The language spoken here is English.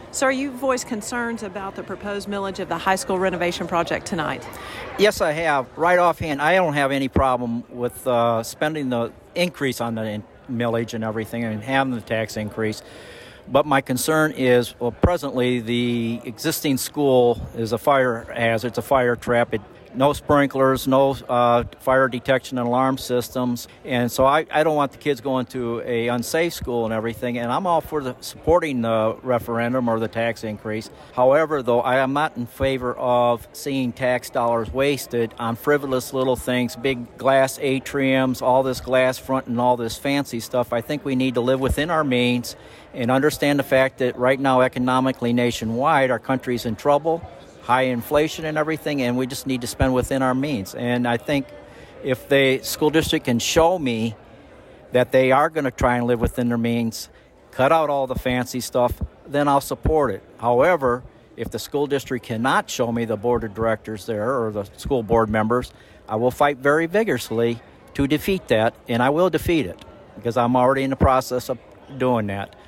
Sir, you voiced concerns about the proposed millage of the high school renovation project tonight. Yes, I have. Right offhand, I don't have any problem with spending the increase on the millage and everything and having the tax increase. But my concern is, well, presently the existing school is a fire hazard, it's a fire trap. No sprinklers, no fire detection and alarm systems. And so I don't want the kids going to a unsafe school and everything. And I'm all for supporting the referendum or the tax increase. However, though, I am not in favor of seeing tax dollars wasted on frivolous little things, big glass atriums, all this glass front and all this fancy stuff. I think we need to live within our means and understand the fact that right now economically nationwide our country's in trouble. High inflation and everything, and we just need to spend within our means. And I think if the school district can show me that they are going to try and live within their means, cut out all the fancy stuff, then I'll support it. However, if the school district cannot show me the board of directors there or the school board members, I will fight very vigorously to defeat that, and I will defeat it because I'm already in the process of doing that.